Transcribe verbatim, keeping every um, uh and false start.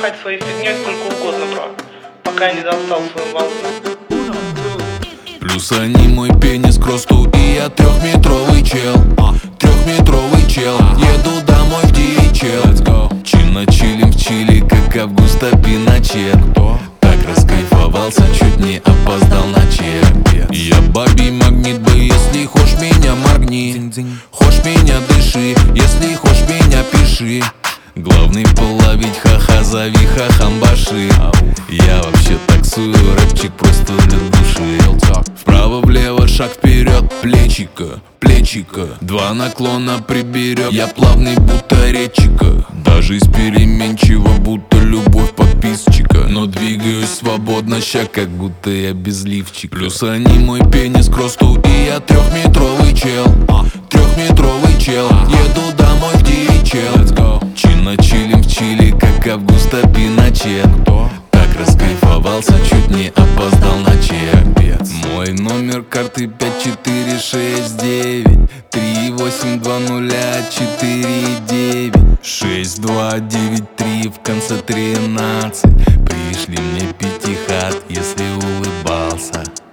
махать своей фигней сколько угодно, бро, пока я не достал свою волну. Плюс они мой пенис к росту, и я трехметровый чел. Трехметровый чел, еду домой в ди эйч эл. Чинно чилим в Чили, как Августа Пиночет. Так раскайфовался, чуть не опоздал на чек. Я бабий магнит, бы если хочешь меня моргни, хочешь меня дыши, если хочешь меня пиши. Главный половить, ха-ха, зови хахамбаши. Я вообще таксую, рэпчик просто для души. Вправо-влево, шаг вперед, плечика, плечика. Два наклона приберет, я плавный, будто речика. Даже из переменчиво, будто любовь подписчика. Но двигаюсь свободно, ща, как будто я без лифчика. Плюс они мой пенис к росту, и я трехметровый чел. Трехметровый чел, еду домой в ди эйч эл. Чинно чилим в Чили, как Августа Пиночет. Так раскайфовался, чуть не опоздал на чек. Мой номер карты пять четыре шесть девять три восемь два нуля четыре девять шесть два девять три в конце тринадцать. Пришли мне пятихат, если улыбался.